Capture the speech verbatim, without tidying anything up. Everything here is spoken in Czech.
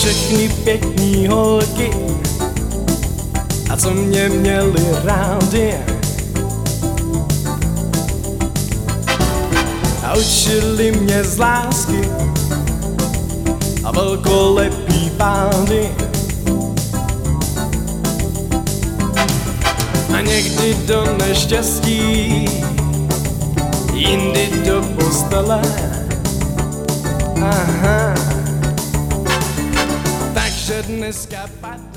všechny pěkný holky, a co mě měli rádi. A učili mě z lásky a velkolepý pády. A někdy do neštěstí, jindy do postele. Aha. Takže dneska pat